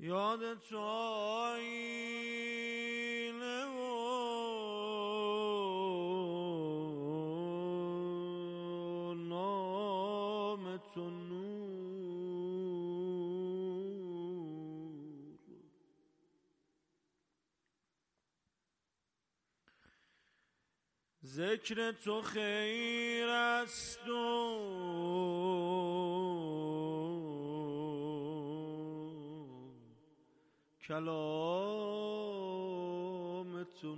یاد تو آینه و نام تو نور، ذکر تو خیر است و کلام تو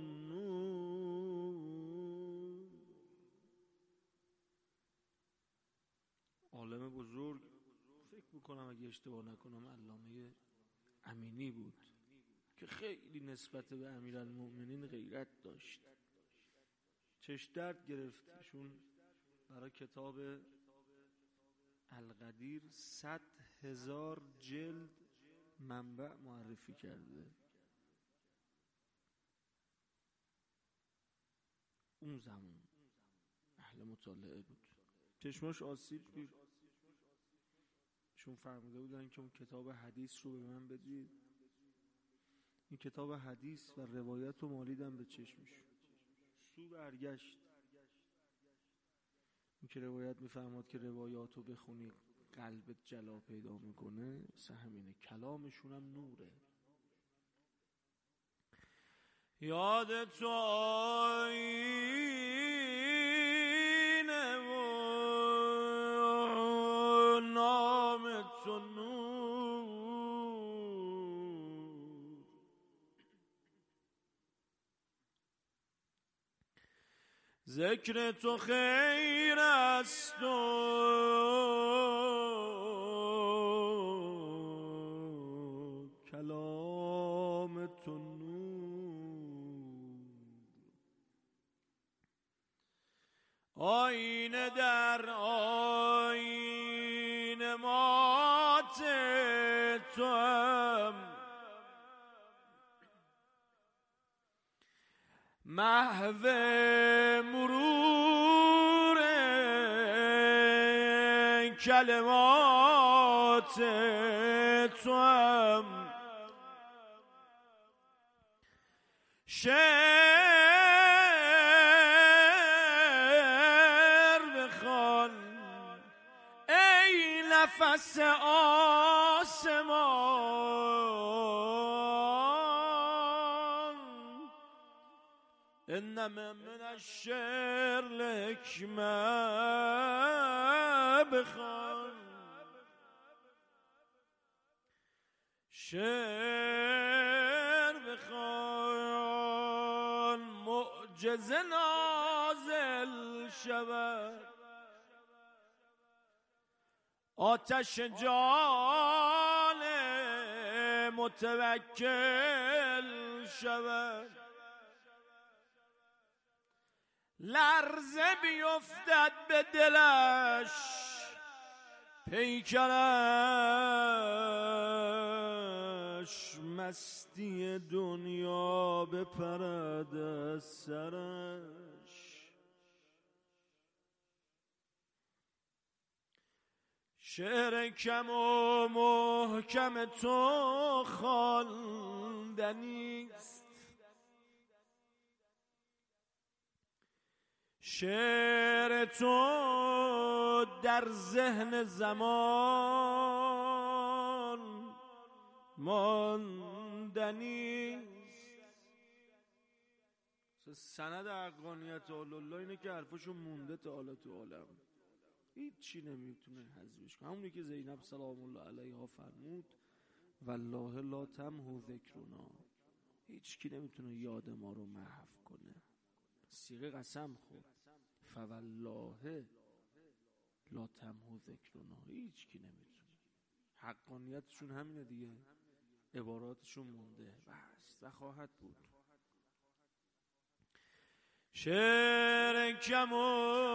نور. عالم بزرگ، فکر میکنم اگه اشتباه نکنم علامه امینی بود که خیلی نسبت به امیرالمؤمنین غیرت داشت. چش درد گرفتشون برای کتاب القدیر 100,000 جلد منبع معرفی کرده. اون زمان اهل مطالعه بود، چشماش آسیب دید. چون فرموده بودن که اون کتاب حدیث رو به من بدید. این کتاب حدیث و روایت رو مالیدن به چشمش، سو برگشت. این که روایت میفرماد که روایات رو بخونی قلبت جلا پیدا میکنه، مثل همینه، کلامشون هم نوره. یاد تو آینه و نام تو نور، ذکر تو خیر است و کلام تو نور. آینه در آینه مات تو هم، محو مرور کلمات تو هم، شعر بخوان ای نفس آسمان، انما من الشعر الحکمه بخوان، شعر بخوان معجزه نازل شود، آتش جان متوکل شود، لرزه بیفتد به دلش، پیکرش مستی دنیا بپرد از سرش. شعر کم و محکم تو خواندنیست، شعر تو در ذهن زمان ماندنیست. سند حقانیت الله اینه که حرفشون مونده تا حالا تو عالم، هیچی نمیتونه حذفش کنه. همونی که زینب سلام الله علیها فرمود والله لا تمحو ذکرنا، هیچ کی نمیتونه یاد ما رو محو کنه. صیغه قسم خورد، فوالله لا تمحو ذکرنا، هیچ کی نمیتونه. حقانیتشون همینه دیگه، عباراتشون مونده بس و خواهد بود. شعر کم و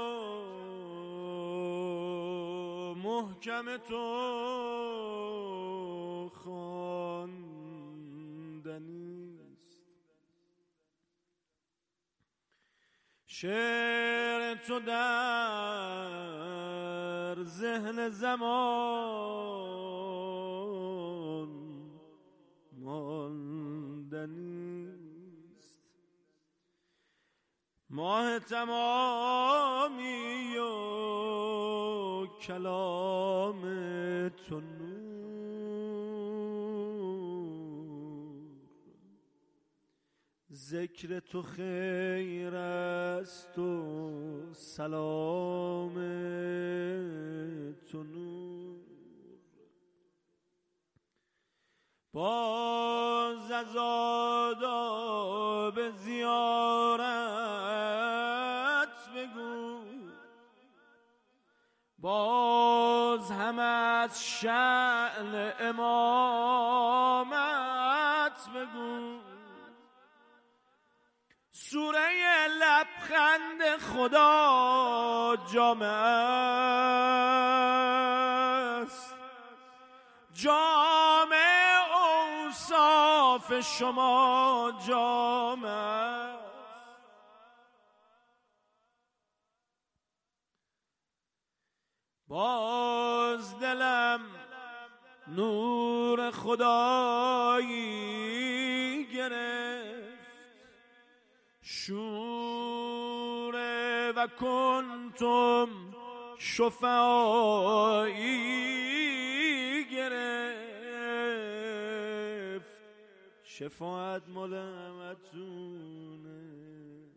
محکم تو خواندنیست، شعر تو در ذهن زمان خواندنیست. ماه تمامی و کلام تو نور، ذکر تو خیر است و سلام تو نور. باز از آداب زیارت بگو، باز هم از شأن امامت بگو. سوره لبخند خدا جامع است، جامع اوصاف شما جامع است. باز دلم نور خدایی گرفت، شوره و کنتم شفاعی گرفت. شفاعت مال همتونه،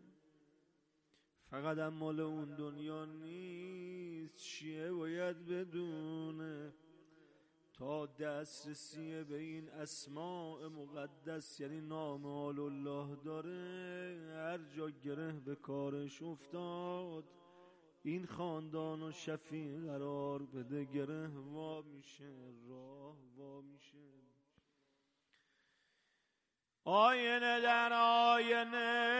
فقط هم مال اون دنیا نیست. شیعه باید بدونه تا دسترسی به این اسماء مقدس، یعنی نام آل الله داره، هر جا گره به کارش افتاد این خاندان و شفیع قرار بده، گره وا میشه، راه وا میشه. آینه در آینه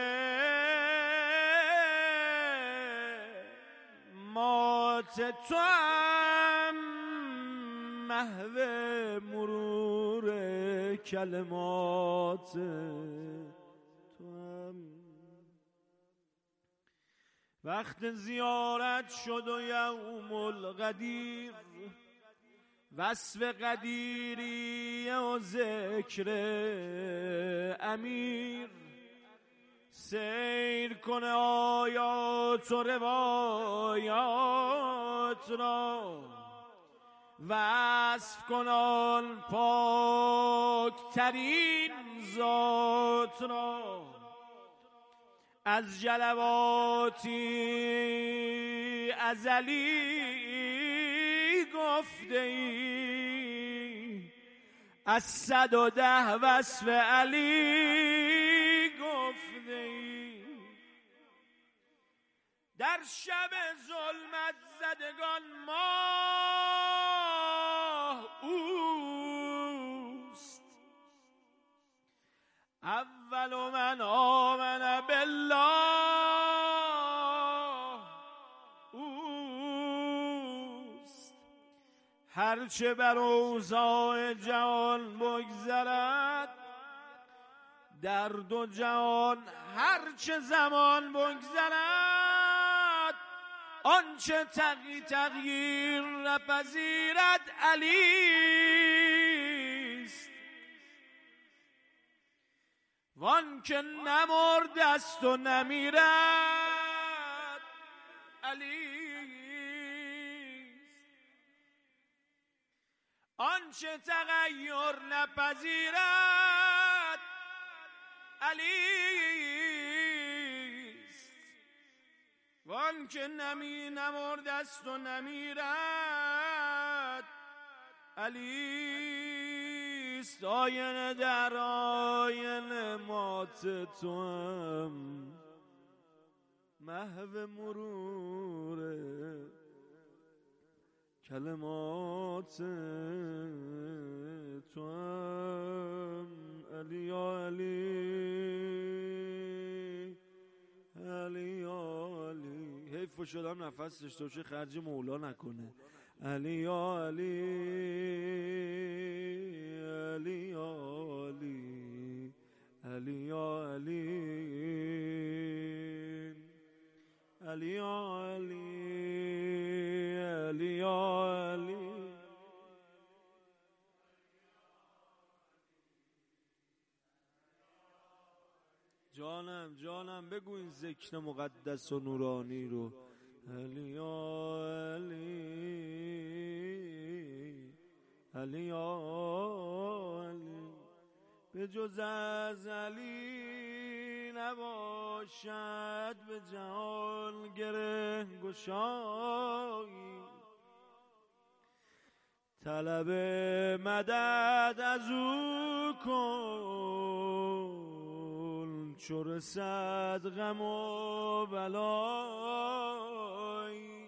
مات تو هم محو مرور کلمات تو هم. وقت زیارت شد و یوم القدیر، وصف قدیری و ذکر امیر. سیر کنه آیات و روایات را، وصف کنان پاک ترین ذات را. از جلواتی ازلی گفته ای، از 110 وصف علی گفته ای. در شب ظلمت زدگان ماه اوست، اول من آمن بالله اوست. هرچه بر اوضاع جهان بگذرد، در دو جهان هرچه زمان بگذرد، آنچه تغییر نپذیرد علیست. وان که نمرد است و نمیرد علیست. آنچه تغییر نپذیرد علیست. وان که نمرده است و نمیرد علیست. آینه در آینه مات تو هم محو مرور کلمات تو هم. علی یا علی، علی یا علی. حیف شدم نفس داشته باشه خرج مولا نکنه. علی یا علی، علی یا علی، علی یا علی، علی یا علی، علی یا علی. جانم بگو این ذکر مقدس و نورانی رو. علی یا علی، علی یا علی، به جز از علی نباشد به جهان گره گشایی. طلب مدد از او کن چو رسد غم و بلایی.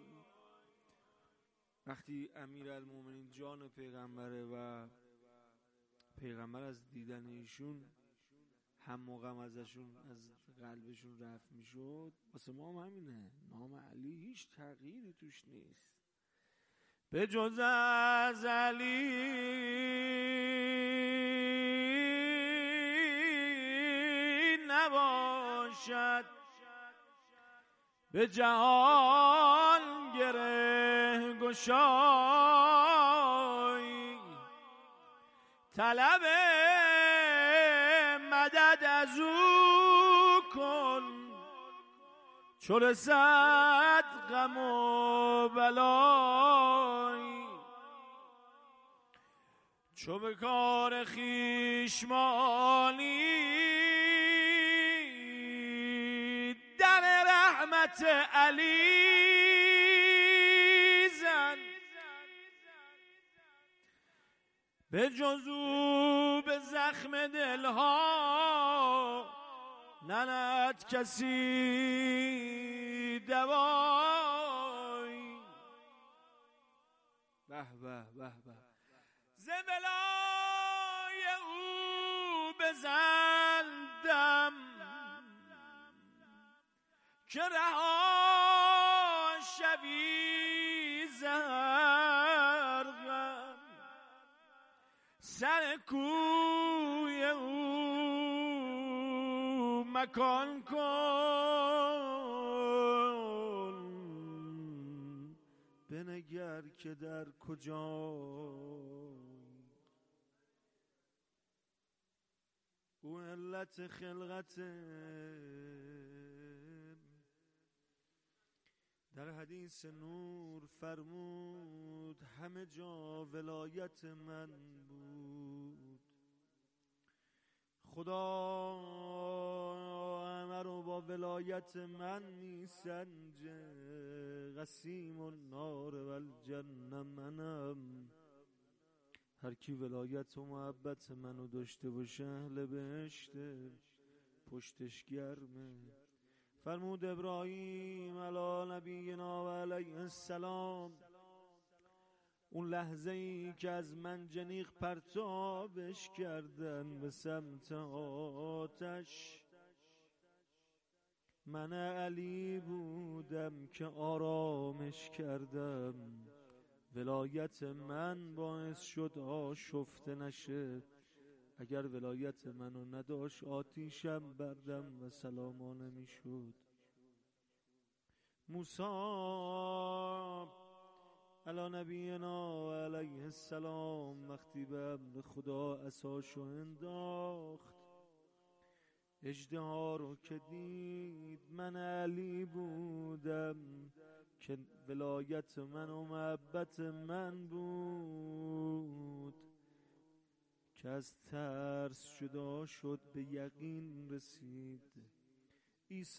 وقتی امیرالمومنین جان پیغمبره و پیغمبر از دیدن ایشون هم و غم ازشون از قلبشون رفت میشد، واسه ما هم همینه. نام علی هیچ تغییری توش نیست. به جز از علی نباشد به جهان گره گشایی. طلب مدد از او کن چو رسد غم و بلایی. چو به کار خویش مانی در رحمت علی زن. به جز او به زخم دلها نند کسی دوایی. به به به به، ز بلای او بزن دم که رها شوی ز هر غم. سر کوی او مکان کن بنگر که در کجا. او علت خلقت در حدیث نور فرمود همه جا ولایت من بود. خدا همه رو با ولایت من می سنجه. قسیم النار و الجنه منم. هر کی ولایت و محبت منو داشته باشه اهل بهشته، پشتش گرمه. فرمود ابراهیم علی نبینا و علیه السلام اون لحظه ای که از منجنیق پرتابش کردن به سمت آتش، من علی بودم که آرامش کردم. ولایت من باعث شد آشفته نشه. اگر ولایت منو نداشت آتیشم بردم و سلامانه میشد. موسی علی نبینا و علیه السلام وقتی به امر خدا عصاشو انداخت، اژدها رو که دید، من علی بودم که ولایت من و محبت من بود که از ترس جدا شد به یقین رسید. عیسی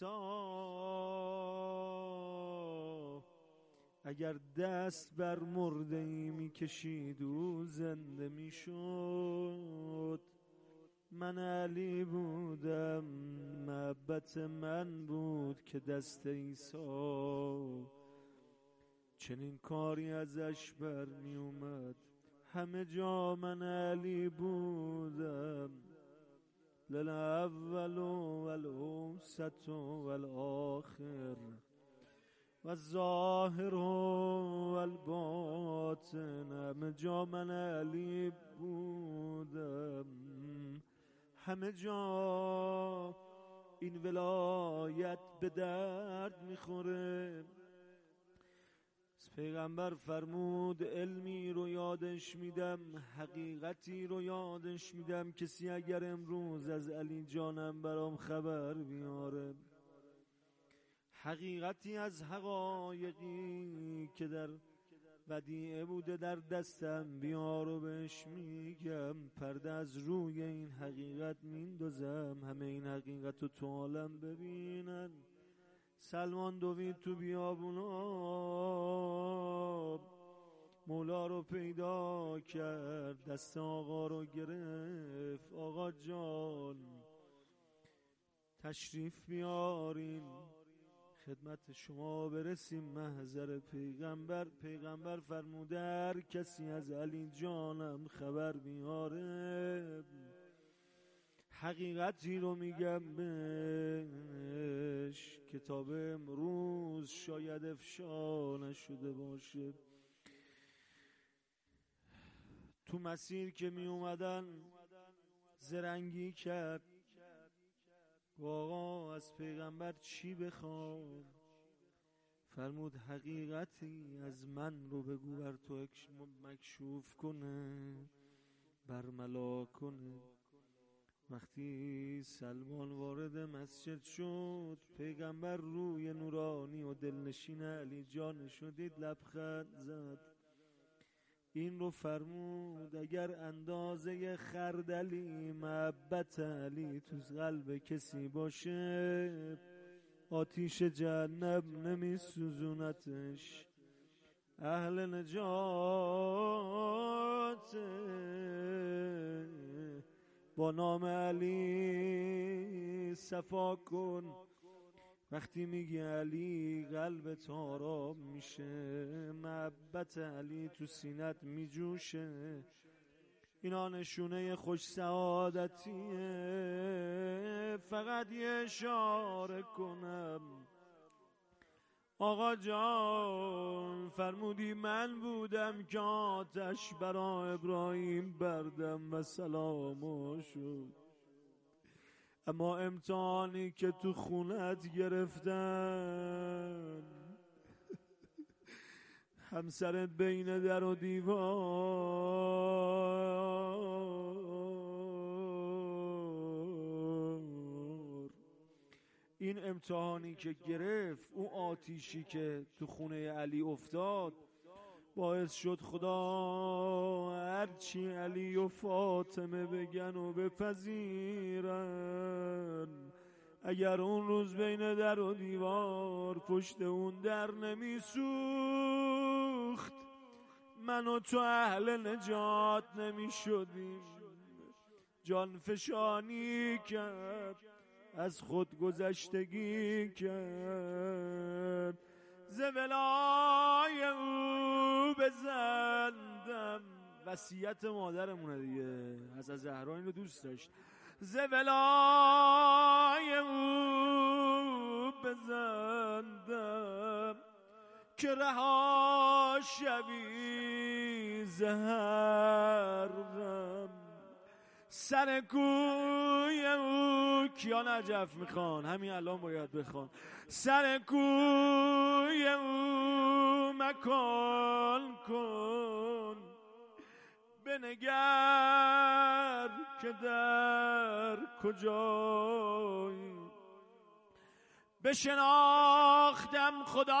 اگر دست بر مرده ای می کشید او زنده می شد. من علی بودم، محبت من بود که دست عیسی چنین کاری ازش بر می اومد. همه جا من علی بودم، للاول والاوسط والآخر والظاهر والباطن. همه جا من علی بودم، همه جا این ولایت به درد میخوره. پیغمبر فرمود علمی رو یادش میدم، حقیقتی رو یادش میدم، کسی اگر امروز از علی جانم برام خبر بیاره، حقیقتی از حقایقی که در ودیعه بوده در دستم بیار و بهش میگم، پرده از روی این حقیقت میندازم، همه این حقیقت رو تو عالم ببینن. سلمان دوید تو بیابونا، مولا رو پیدا کرد، دست آقا رو گرفت، آقا جان تشریف بیارین خدمت شما برسیم محضر پیغمبر. پیغمبر فرموده هر کسی از علی جانم خبر بیاره، حقیقتی رو میگم بهش، کتاب امروز شاید افشا نشده باشه. تو مسیر که می اومدن زرنگی کرد، آقا از پیغمبر چی بخوام؟ فرمود حقیقتی از من رو بگو بر تو مکشوف کنه، برملا کنه. وقتی سلمان وارد مسجد شد، پیغمبر روی نورانی و دلنشین علی جان شدید لبخند زد. این رو فرمود اگر اندازه خردلی محبت علی تو قلب کسی باشه، آتیش جهنم نمی سوزونتش، اهل نجات. با نام علی صفا کن، وقتی میگی علی قلبت آرام میشه، محبت علی تو سینت میجوشه. اینا نشونه خوش سعادتیه. فقط یه اشاره کنم، آقا جان فرمودی من بودم که آتش برا ابراهیم بردم و سلامو شد، اما امتحانی که تو خونت گرفتن، همسرت بین در و دیوار، این امتحانی که گرفت، اون آتیشی که تو خونه علی افتاد، باعث شد خدا هرچی علی و فاطمه بگن و بپذیرن، اگر اون روز بین در و دیوار پشت اون در نمی سوخت، من و تو اهل نجات نمی شدیم. جان فشانی کرد، از خود گذشتگی کرد، ز ولای او بزندم. وصیت مادرمونه دیگه، حضرت زهرا این رو دوست داشت. ز ولای او بزندم که رها شوی ز هر غم، سر کوی او. کیا نجف میخوان؟ همین الان باید بخوان. سر کوی او مکان کن، بنگر که در کجایی. بشناختم خدا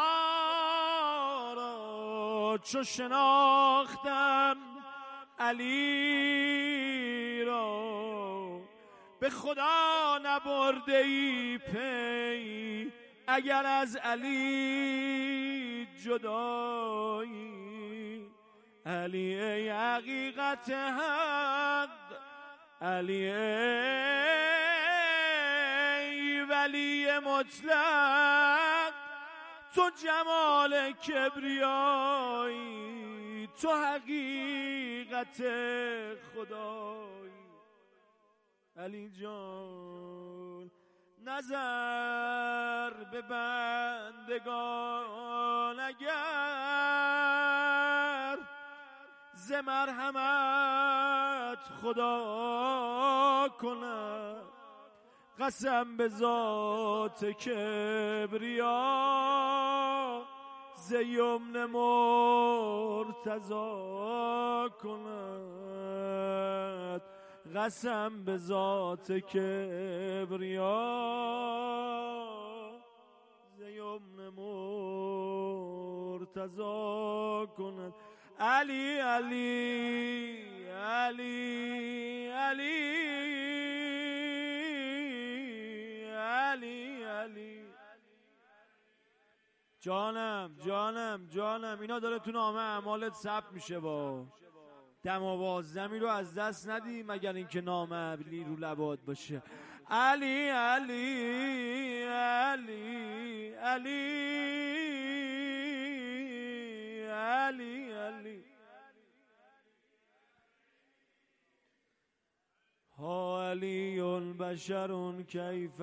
را چو شناختم علی را، به خدا نبرده ای پی اگر از علی جدایی. علی ای حقیقت حق، علی ای ولی مطلق، تو جمال کبریایی، تو حقیقت خدایی. علی جان نظر به بندگان اگر، ز مرحمت خدا کند، قسم به ذات کبریا ز یمن مرتضی کند، قسم به ذات کبریا ز یمن مرتضی کند. علی علی علی علی علی علی. جانم جانم جانم، اینا داره تو نامه اعمالت ثبت میشه. با دم آوازدمی رو از دست ندی مگر اینکه نامه علی رو لبات باشه. علی علی علی علی علی علی. ها علی بشر کیف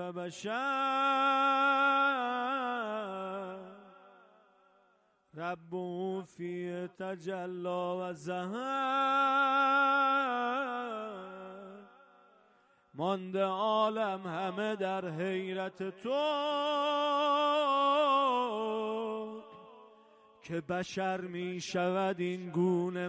بشر، رب فی تجلی و ظهر، مانده عالم همه در حیرت تو، که بشر می شود این گونه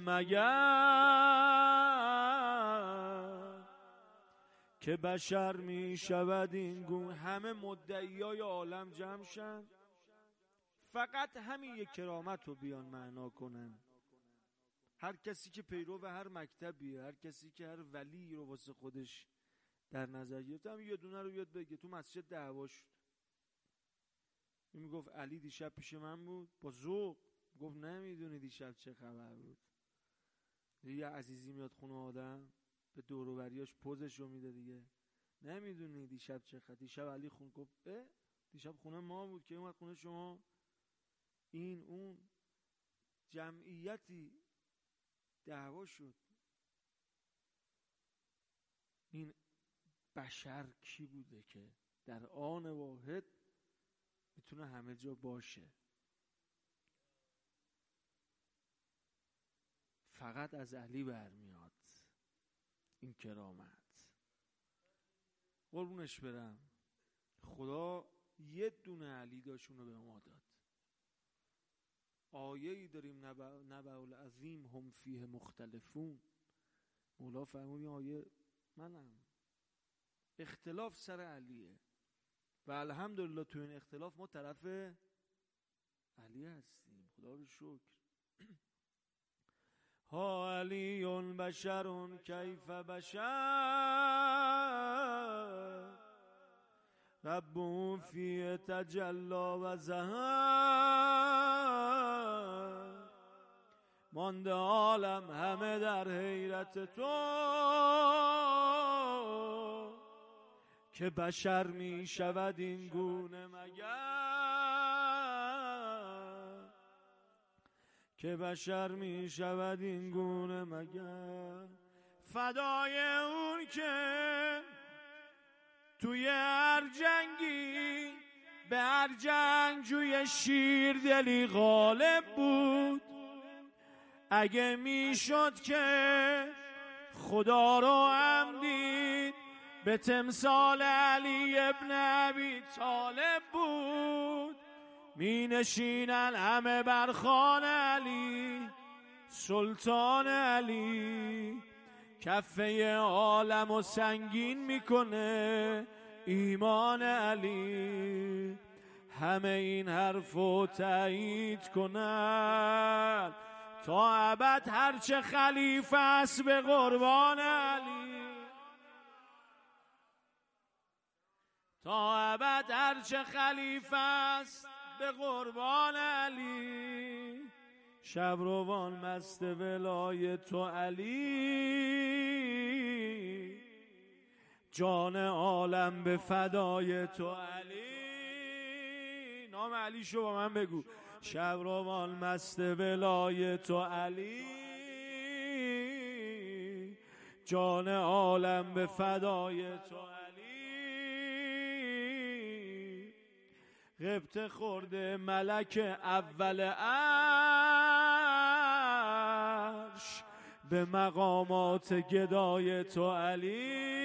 مگر، که بشر می شود این گونه. همه مدعیای عالم جمع شن، فقط همین یک کرامت رو بیان معنا کنن. هر کسی که پیرو و هر مکتبیه، هر کسی که هر ولی رو واسه خودش در نظر گرفته، هم یه دونه رو بیاد بگه. تو مسجد دعوا شد، این میگفت علی دیشب پیش من بود با ذوق، گفت نمیدونی دیشب چه خبر بود. یه عزیزی میاد خونه آدم به دور و بریاش پوزش رو میده دیگه، نمیدونی دیشب چه خبر. دیشب علی خون گفت دیشب خونه ما بود که اومد خونه شما. این اون جمعیتی دعوا شد. این بشر کی بوده که در آن واحد میتونه همه جا باشه؟ فقط از علی برمیاد این کرامت. قربونش برم، خدا یه دونه علی داشونو به ما داد. آیه‌ای داریم نبأ العظیم هم فیه مختلفون. مولا فرمود این آیه منم. اختلاف سر علیه و الحمدلله تو این اختلاف ما طرف علی هستیم. خدا رو شکر. ها علی بشر کیف بشر، رب فی تجلی و ظهر، مانده عالم همه در حیرت تو، که بشر می شود این گونه مگر، که بشر می شود این گونه مگر. فدای اون که توی هر جنگی به هر جنگجوی شیر دلی غالب بود. اگه میشد که خدا رو هم دید، به تمثال علی ابن ابی طالب بود. می نشینن همه بر خوان علی، سلطان علی، کفه عالم و سنگین میکنه ایمان علی. همه این حرفو تایید کنن تا ابد هرچه خلیفه است به قربان علی، تا ابد هرچه خلیفه است به قربان علی. شب روان مست ولای تو علی، جان عالم به فدای تو علی. نام علی شو با من بگو. شب روان مست ولای تو علی، جان عالم به فدای تو علی. غبطه خورده ملک اول عرش، به مقامات گدای تو علی،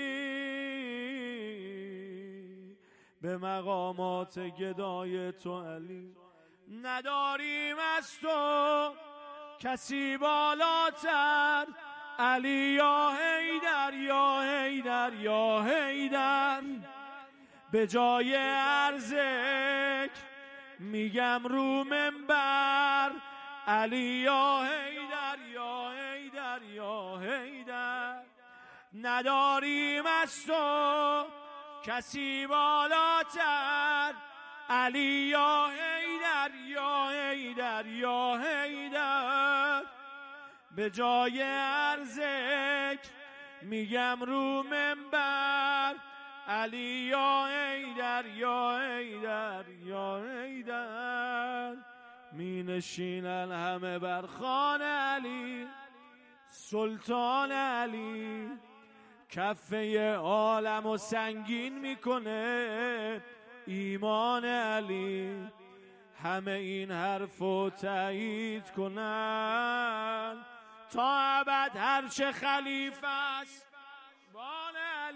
به مقامات گدای تو علی. نداریم از تو کسی بالاتر. علی یا حیدر یا حیدر یا حیدر، به جای ارزک میگم رو منبر. علی یا حیدر یا حیدر یا حیدر، نداریم از تو کسی بالاتر. علی یا حیدر یا حیدر یا حیدر، به جای ارزک میگم رو منبر. علی یا حیدر یا حیدر یا حیدر، می نشینن همه بر خوان علی. سلطان علی کفه عالم و سنگین میکنه ایمان علی. همه این حرفو تایید کنن تا ابد هرچه خلیفه است بان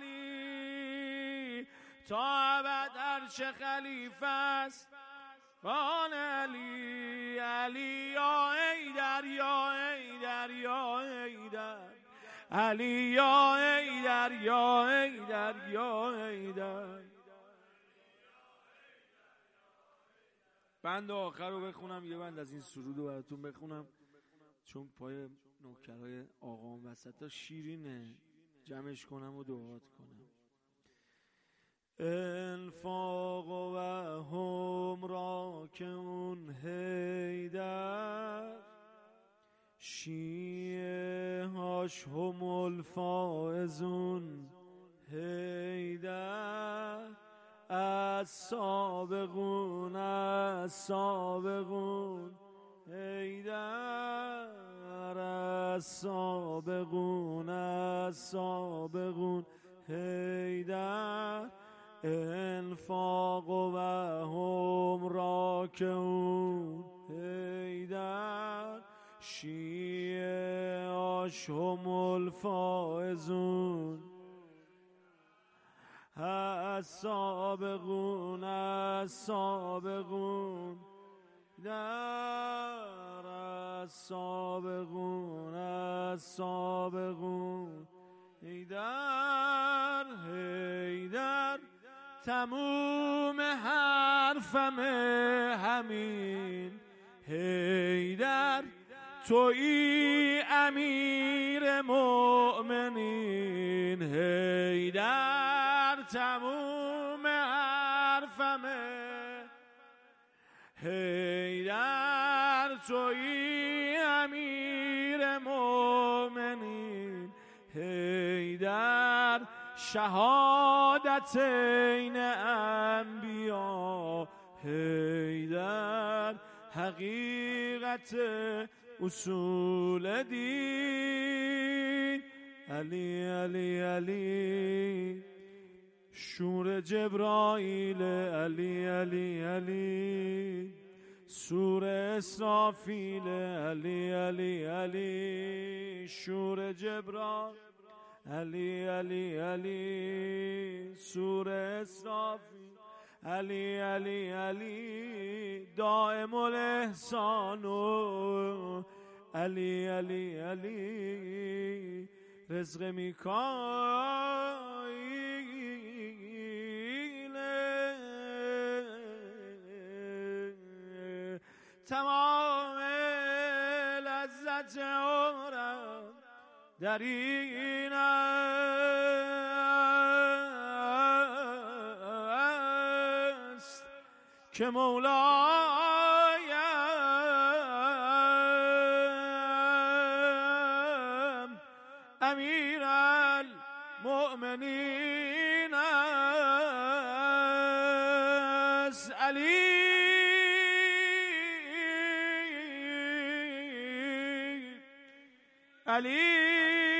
علی. تا ابد هرچه خلیفه است بان علی. علی یا حیدر یا حیدر یا حیدر، علی یا حیدر یا حیدر یا حیدر. بند آخر رو بخونم، یه بند از این سرود رو براتون بخونم چون پای نوکرهای آقام وسط شیرینه، جمعش کنم و دعات کنم. انفاق و هم را که اون حیدر، شیعه هاش هم الفائزون حیدر. از سابقون حیدر، از سابقون حیدر. انفاق و هم راکعون حیدر، شیعه هم الفائزون. السابقون در السابقون حیدر حیدر. تموم حرفم همین حیدر، تویی امیر مؤمنین حیدر. تموم حرفم حیدر، تویی امیر مؤمنین حیدر. شهادت این انبیا حیدر، حقیقت اصول دین. علی علی علی، شور جبرائیل علی علی علی، سور اسرافیل علی علی علی، شور جبرائیل علی علی علی، سور اسرافیل علی علی علی، دائم الاحسان علی علی علی، رزق میکائیل. تمام لذت عمرم در این است که مولایم امیر المؤمنین است. علی علی